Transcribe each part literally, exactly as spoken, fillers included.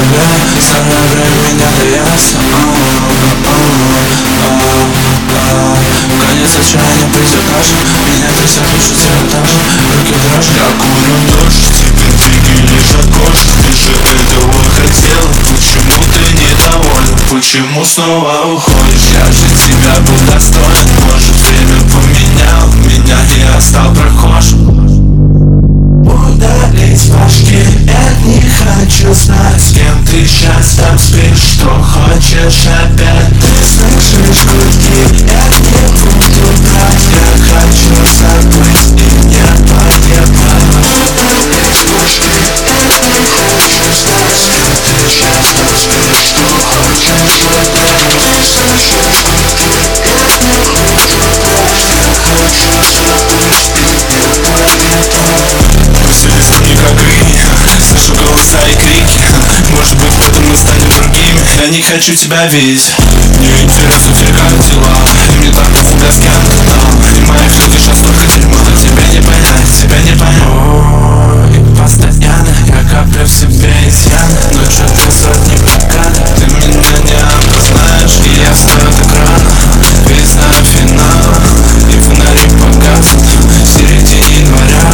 Заставляй меня бояться. Конец отчаяния придет даже. Меня трясет, лучше тебя даже. Руки дрожат, я курю дождь, тебе двигай лежат кожи. Ты же этого хотела, почему ты недоволен? Почему снова уходишь? Я же тебя был достоин. Может, время поменял меня, и я стал прохожим. Удалить с башки, я не хочу знать, с кем ты сейчас там спишь. Что хочешь опять? Ты слышишь гудки, я не буду брать. Я хочу забыть и не погибать. Удалить с башки, я не хочу знать, с кем ты сейчас там спишь. Что хочешь опять? Ты слышишь гудки, я не буду брать. Я хочу забыть и не погибать. Все не как и слышу голоса и крики. Может быть, потом мы станем другими. Я не хочу тебя видеть. Мне интересно те, как дела. И мне так всегда с кем-то там. И моих людей сейчас только дерьмо. Но тебя не понять, тебя не понять. О, и постоянно я коплю в себе изъяны. Но что-то сотни покана. Ты меня не опознаешь, и я стою так рано. Ведь знаю финал, и фонари погаснут в середине января.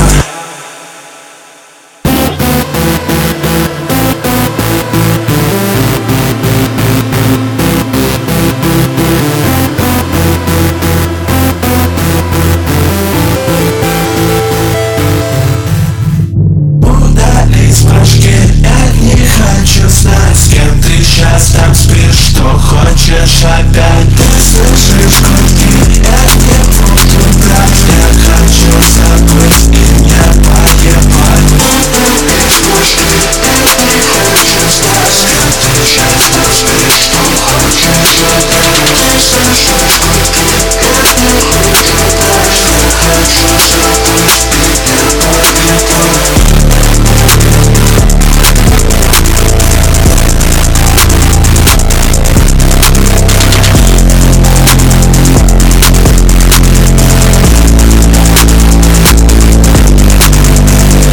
Там спишь, что хочешь опять.